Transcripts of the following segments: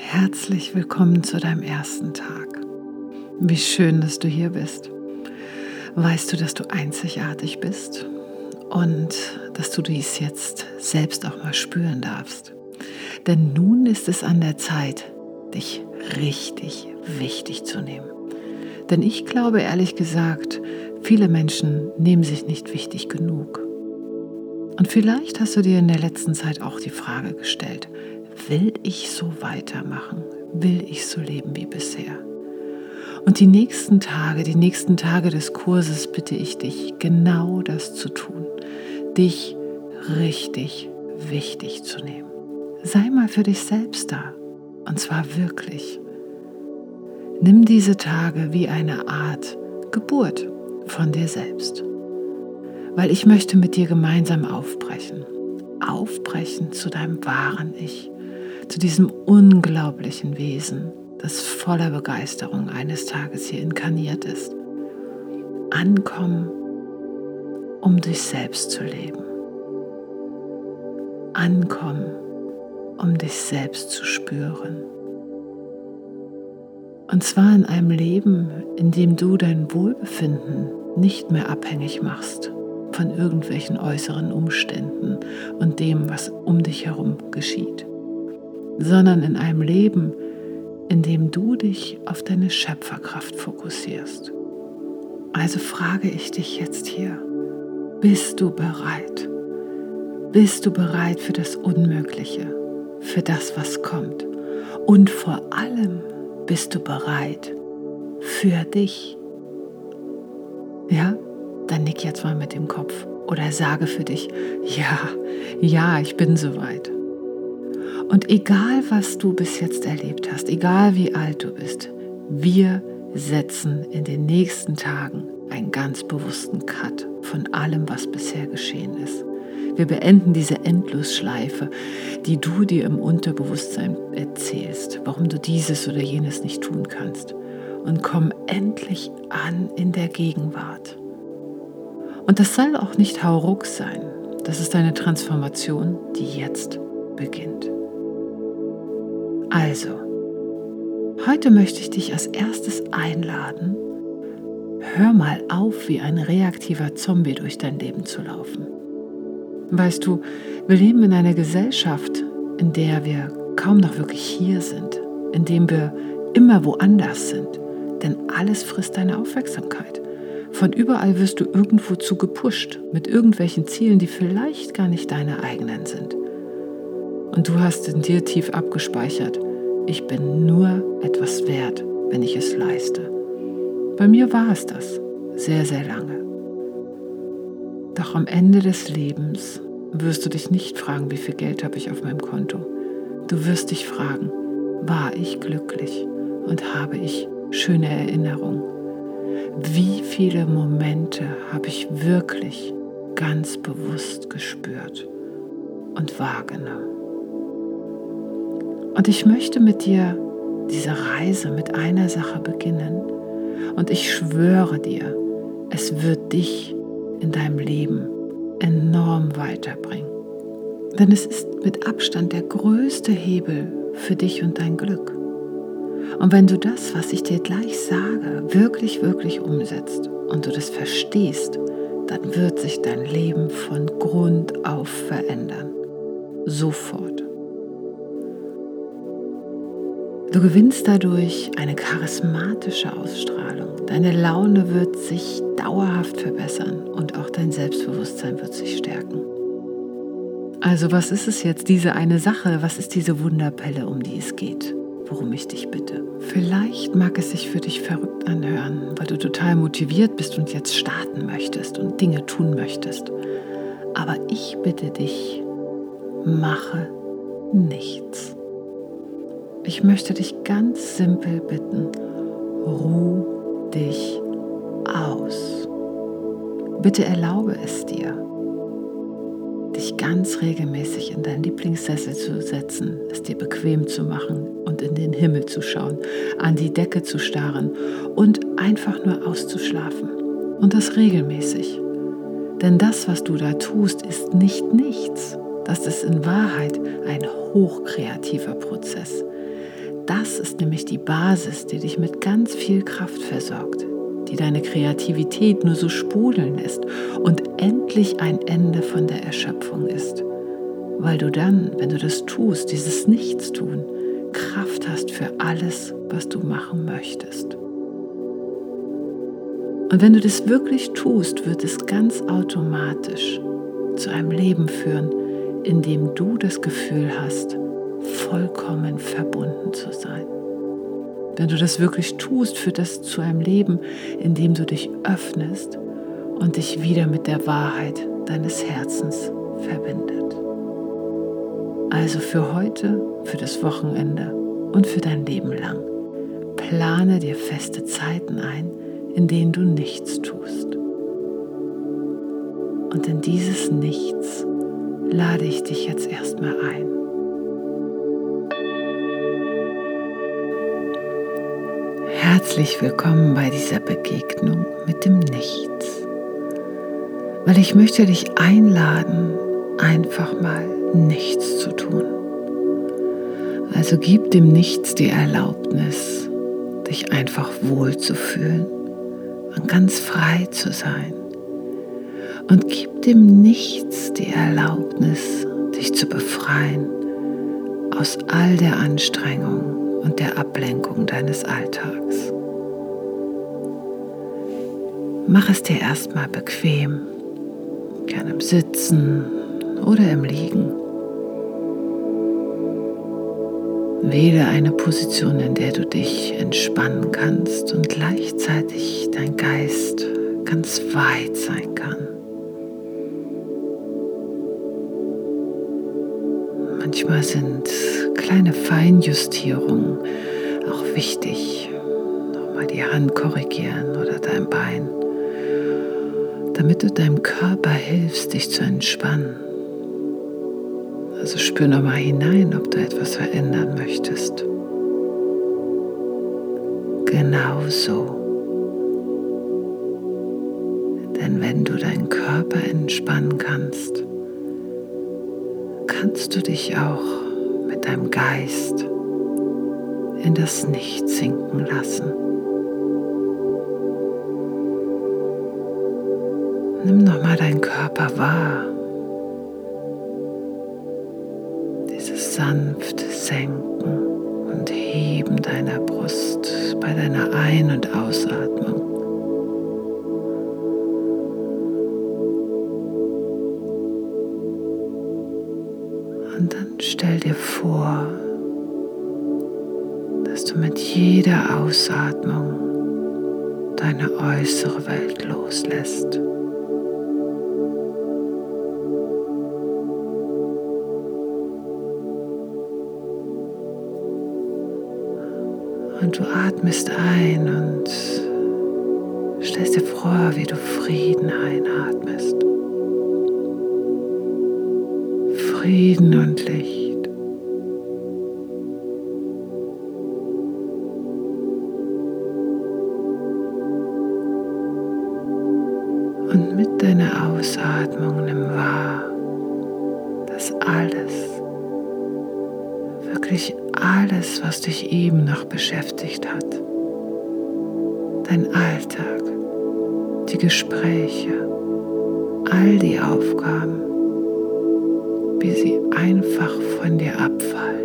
Herzlich willkommen zu deinem ersten Tag. Wie schön, dass du hier bist. Weißt du, dass du einzigartig bist und dass du dies jetzt selbst auch mal spüren darfst? Denn nun ist es an der Zeit, dich richtig wichtig zu nehmen. Denn ich glaube ehrlich gesagt, viele Menschen nehmen sich nicht wichtig genug. Und vielleicht hast du dir in der letzten Zeit auch die Frage gestellt: Will ich so weitermachen? Will ich so leben wie bisher? Und die nächsten Tage des Kurses bitte ich dich, genau das zu tun. Dich richtig wichtig zu nehmen. Sei mal für dich selbst da. Und zwar wirklich. Nimm diese Tage wie eine Art Geburt von dir selbst. Weil ich möchte mit dir gemeinsam aufbrechen. Aufbrechen zu deinem wahren Ich. Zu diesem unglaublichen Wesen, das voller Begeisterung eines Tages hier inkarniert ist. Ankommen, um dich selbst zu leben. Ankommen, um dich selbst zu spüren. Und zwar in einem Leben, in dem du dein Wohlbefinden nicht mehr abhängig machst von irgendwelchen äußeren Umständen und dem, was um dich herum geschieht, sondern in einem Leben, in dem du dich auf deine Schöpferkraft fokussierst. Also frage ich dich jetzt hier: Bist du bereit? Bist du bereit für das Unmögliche, für das, was kommt? Und vor allem, bist du bereit für dich? Ja? Dann nick jetzt mal mit dem Kopf oder sage für dich: Ja, ich bin soweit. Und egal, was du bis jetzt erlebt hast, egal wie alt du bist, wir setzen in den nächsten Tagen einen ganz bewussten Cut von allem, was bisher geschehen ist. Wir beenden diese Endlosschleife, die du dir im Unterbewusstsein erzählst, warum du dieses oder jenes nicht tun kannst, und kommen endlich an in der Gegenwart. Und das soll auch nicht hauruck sein. Das ist eine Transformation, die jetzt beginnt. Also, heute möchte ich dich als erstes einladen: Hör mal auf, wie ein reaktiver Zombie durch dein Leben zu laufen. Weißt du, wir leben in einer Gesellschaft, in der wir kaum noch wirklich hier sind, in dem wir immer woanders sind, denn alles frisst deine Aufmerksamkeit. Von überall wirst du irgendwo zu gepusht, mit irgendwelchen Zielen, die vielleicht gar nicht deine eigenen sind. Und du hast in dir tief abgespeichert: Ich bin nur etwas wert, wenn ich es leiste. Bei mir war es das sehr, sehr lange. Doch am Ende des Lebens wirst du dich nicht fragen, wie viel Geld habe ich auf meinem Konto. Du wirst dich fragen: War ich glücklich und habe ich schöne Erinnerungen? Wie viele Momente habe ich wirklich ganz bewusst gespürt und wahrgenommen? Und ich möchte mit dir diese Reise mit einer Sache beginnen. Und ich schwöre dir, es wird dich in deinem Leben enorm weiterbringen. Denn es ist mit Abstand der größte Hebel für dich und dein Glück. Und wenn du das, was ich dir gleich sage, wirklich, wirklich umsetzt und du das verstehst, dann wird sich dein Leben von Grund auf verändern. Sofort. Du gewinnst dadurch eine charismatische Ausstrahlung. Deine Laune wird sich dauerhaft verbessern und auch dein Selbstbewusstsein wird sich stärken. Also was ist es jetzt, diese eine Sache? Was ist diese Wunderpille, um die es geht, worum ich dich bitte? Vielleicht mag es sich für dich verrückt anhören, weil du total motiviert bist und jetzt starten möchtest und Dinge tun möchtest. Aber ich bitte dich: Mache nichts. Ich möchte dich ganz simpel bitten: Ruh dich aus. Bitte erlaube es dir, dich ganz regelmäßig in deinen Lieblingssessel zu setzen, es dir bequem zu machen und in den Himmel zu schauen, an die Decke zu starren und einfach nur auszuschlafen. Und das regelmäßig. Denn das, was du da tust, ist nicht nichts. Das ist in Wahrheit ein hochkreativer Prozess. das ist nämlich die Basis, die dich mit ganz viel Kraft versorgt, die deine Kreativität nur so sprudeln lässt und endlich ein Ende von der Erschöpfung ist. Weil du dann, wenn du das tust, dieses Nichtstun, Kraft hast für alles, was du machen möchtest. Und wenn du das wirklich tust, wird es ganz automatisch zu einem Leben führen, in dem du das Gefühl hast, vollkommen verbunden zu sein. Wenn du das wirklich tust, führt das zu einem Leben, in dem du dich öffnest und dich wieder mit der Wahrheit deines Herzens verbindet. Also für heute, für das Wochenende und für dein Leben lang, plane dir feste Zeiten ein, in denen du nichts tust. Und in dieses Nichts lade ich dich jetzt erstmal ein. Herzlich willkommen bei dieser Begegnung mit dem Nichts, weil ich möchte dich einladen, einfach mal nichts zu tun. Also gib dem Nichts die Erlaubnis, dich einfach wohlzufühlen und ganz frei zu sein. Und gib dem Nichts die Erlaubnis, dich zu befreien aus all der Anstrengung und der Ablenkung deines Alltags. Mach es dir erstmal bequem, gerne im Sitzen oder im Liegen. Wähle eine Position, in der du dich entspannen kannst und gleichzeitig dein Geist ganz weit sein kann. Manchmal sind kleine Feinjustierungen auch wichtig. Nochmal die Hand korrigieren oder dein Bein, damit du deinem Körper hilfst, dich zu entspannen. Also spür nochmal hinein, ob du etwas verändern möchtest. Genau so. Denn wenn du deinen Körper entspannen kannst, kannst du dich auch mit deinem Geist in das Nichts sinken lassen. Nimm nochmal deinen Körper wahr. Dieses sanfte Senken und Heben deiner Brust bei deiner Ein- und Ausatmung. Und dann stell dir vor, dass du mit jeder Ausatmung deine äußere Welt loslässt. Und du atmest ein und stellst dir vor, wie du Frieden einatmest. Frieden und Licht. Und mit deiner Ausatmung nimm wahr, dass alles, wirklich alles, was dich eben noch beschäftigt hat, dein Alltag, die Gespräche, all die Aufgaben, wie sie einfach von dir abfallen.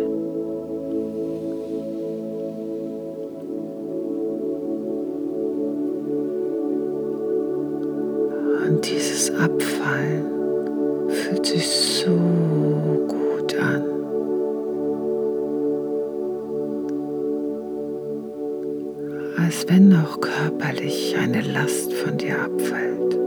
Und dieses Abfallen fühlt sich so gut an. Als wenn auch körperlich eine Last von dir abfällt.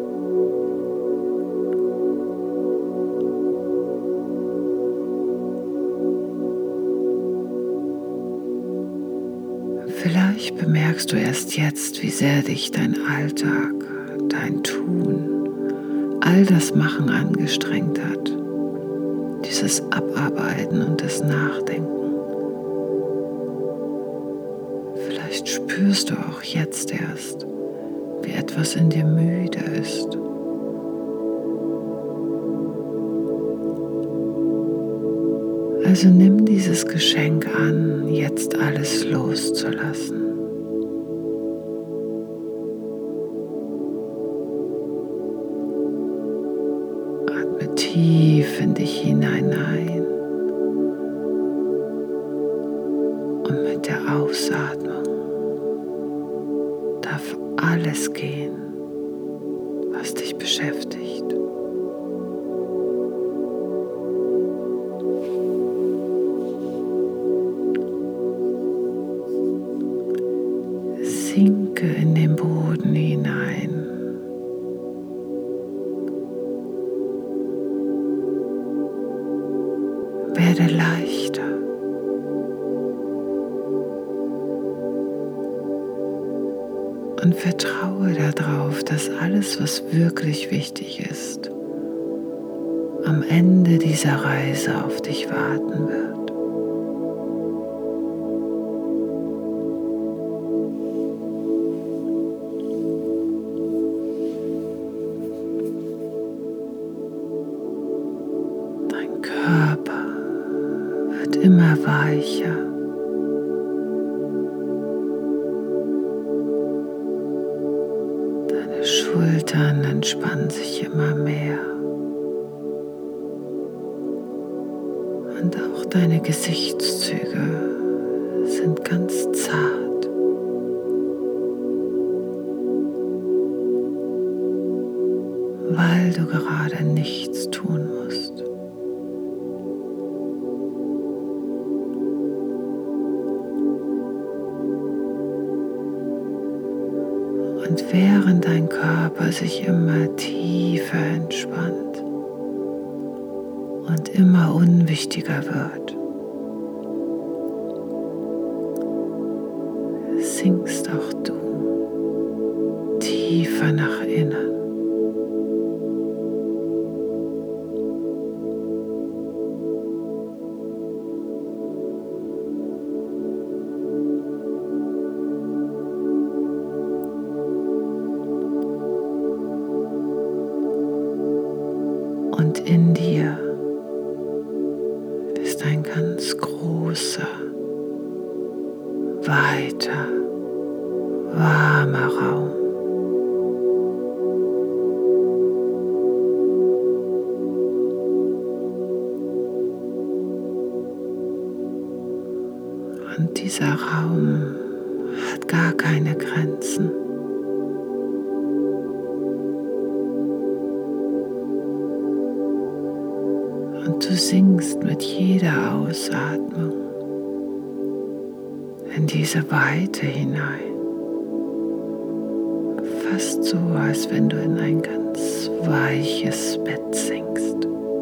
Vielleicht bemerkst du erst jetzt, wie sehr dich dein Alltag, dein Tun, all das Machen angestrengt hat. Dieses Abarbeiten und das Nachdenken. Vielleicht spürst du auch jetzt erst, wie etwas in dir müde ist. Also nimm dieses Geschenk an, jetzt alles loszulassen. Atme tief in dich hinein ein und mit der Ausatmung darf alles gehen, was dich beschäftigt. Sinke in den Boden hinein. Werde leichter. Und vertraue darauf, dass alles, was wirklich wichtig ist, am Ende dieser Reise auf dich warten wird. Dein Körper wird immer weicher. Deine Schultern entspannen sich immer mehr. Und auch deine Gesichtszüge sind ganz zart. Weil du gerade nichts tun musst. Und während dein Körper sich immer tiefer entspannt und immer unwichtiger wird, sinkst auch du tiefer nach innen. Und in dir ist ein ganz großer, weiter, warmer Raum. Und dieser Raum hat gar keine Grenzen. Und du sinkst mit jeder Ausatmung in diese Weite hinein. Fast so, als wenn du in ein ganz weiches Bett sinkst.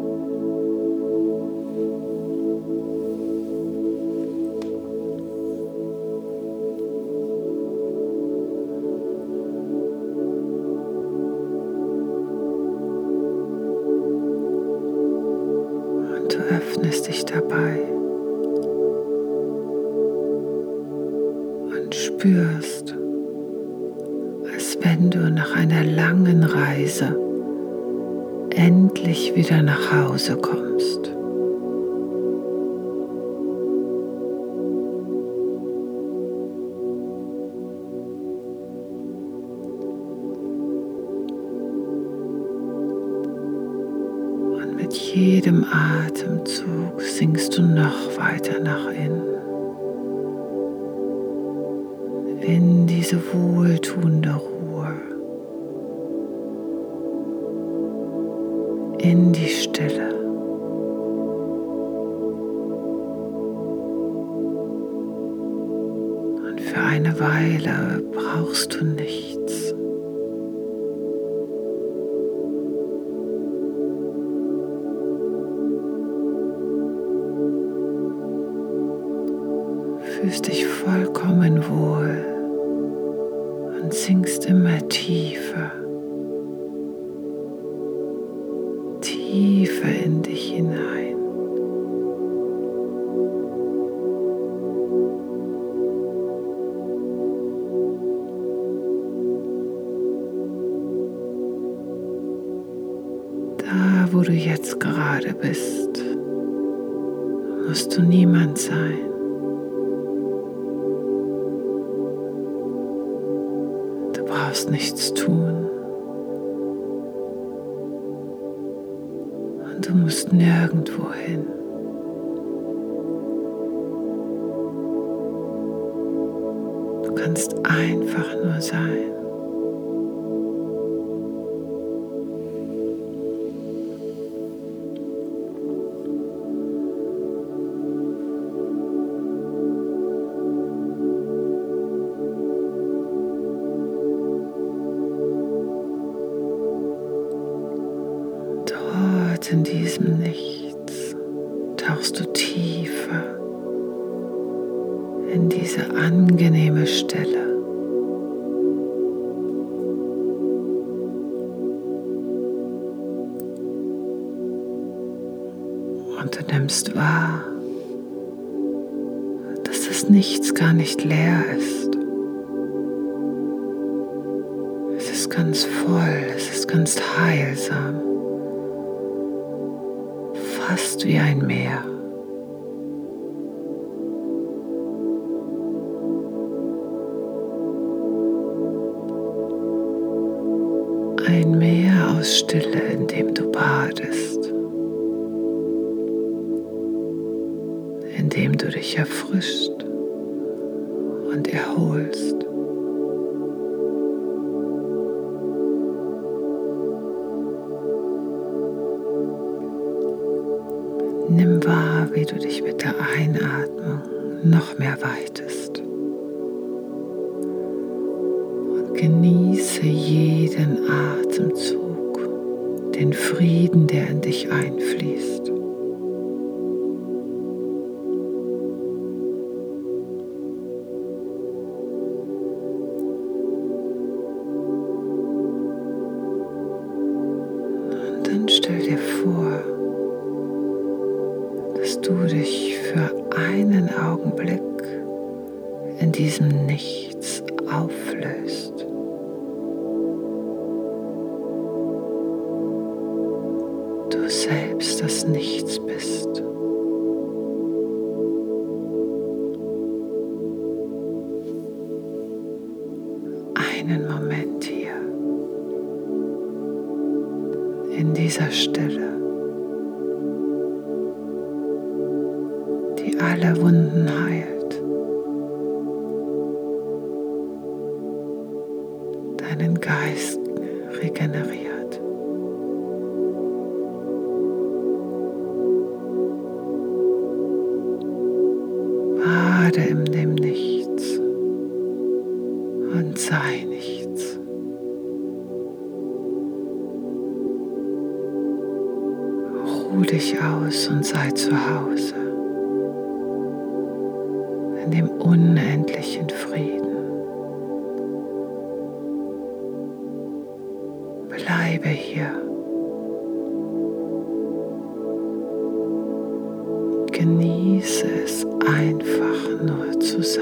Du öffnest dich dabei und spürst, als wenn du nach einer langen Reise endlich wieder nach Hause kommst. Mit jedem Atemzug sinkst du noch weiter nach innen, in diese wohltuende Ruhe, in die Stille. Und für eine Weile brauchst du nichts. Fühlst dich vollkommen wohl und sinkst immer tiefer, tiefer in dich hinein. Da, wo du jetzt gerade bist, musst du niemand sein. Du brauchst nichts tun. Und du musst nirgendwo hin. Du kannst einfach nur sein. Dort in diesem Nichts tauchst du tiefer in diese angenehme Stille. Und du nimmst wahr, dass das Nichts gar nicht leer ist. Es ist ganz voll, es ist ganz heilsam, fast wie ein Meer. Ein Meer aus Stille, in dem du badest, in dem du dich erfrischst und erholst. Nimm wahr, wie du dich mit der Einatmung noch mehr weitest. Und genieße jeden Atemzug, den Frieden, der in dich einfließt. Und dann stell dir vor, dass du dich für einen Augenblick in diesem Nichts auflöst. Du selbst das Nichts bist. Einen Moment hier in dieser Stille, die alle Wunden heilt, deinen Geist regeneriert. Bade in dem Nichts und sei nichts. Ruh dich aus und sei zu Hause in dem unendlichen Frieden. Bleibe hier. Genieße es einfach nur zu sein.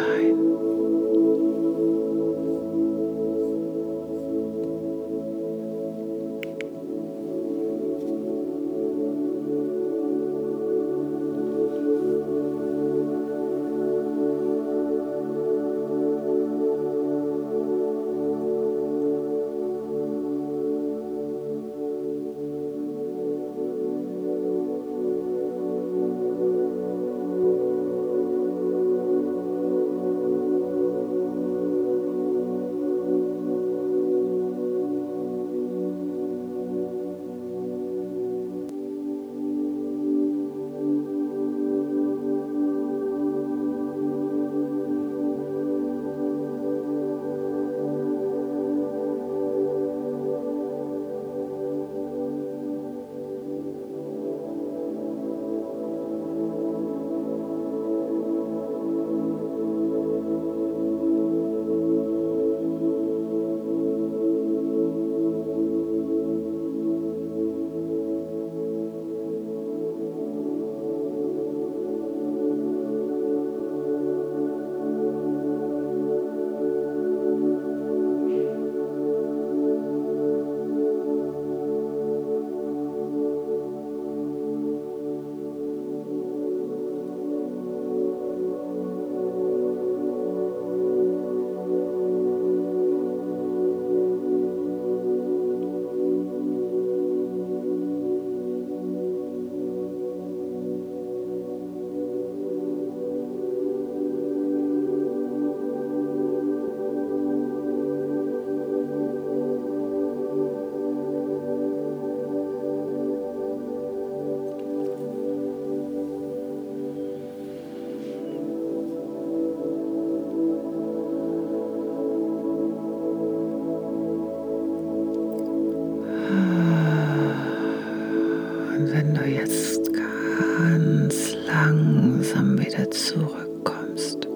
langsam wieder zurückkommst,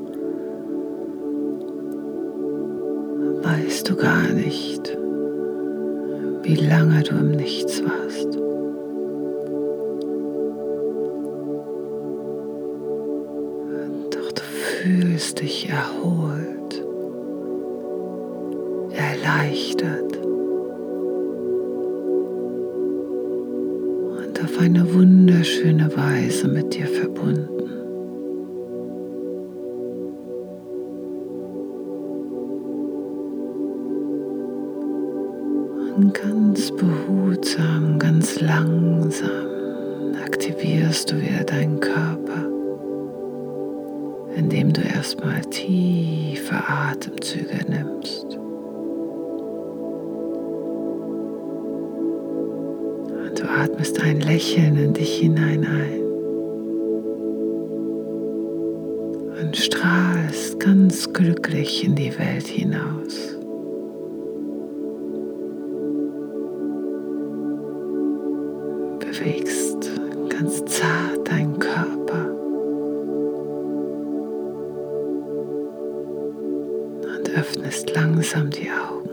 weißt du gar nicht, wie lange du im Nichts warst. Doch du fühlst dich erholt, erleichtert und auf eine wunderschöne Weise mit dir verbunden. Und ganz behutsam, ganz langsam aktivierst du wieder deinen Körper, indem du erstmal tiefe Atemzüge nimmst. Und du atmest ein Lächeln in dich hinein ein und strahlst ganz glücklich in die Welt hinaus. Bewegst ganz zart deinen Körper und öffnest langsam die Augen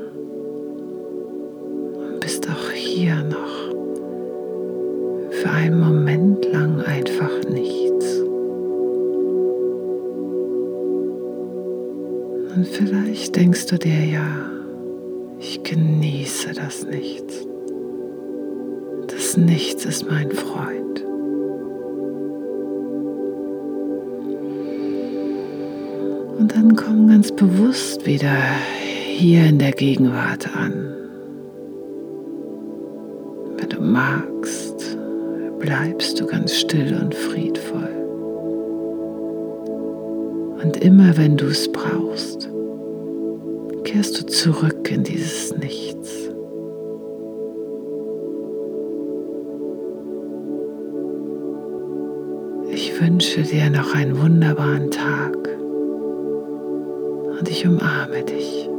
und bist auch hier noch für einen Moment lang einfach nichts. Und vielleicht denkst du dir, ja, ich genieße das Nichts. Das Nichts ist mein Freund. Und dann komm ganz bewusst wieder hier in der Gegenwart an. Wenn du magst, bleibst du ganz still und friedvoll. Und immer wenn du es brauchst, kehrst du zurück in dieses Nichts. Ich wünsche dir noch einen wunderbaren Tag und ich umarme dich.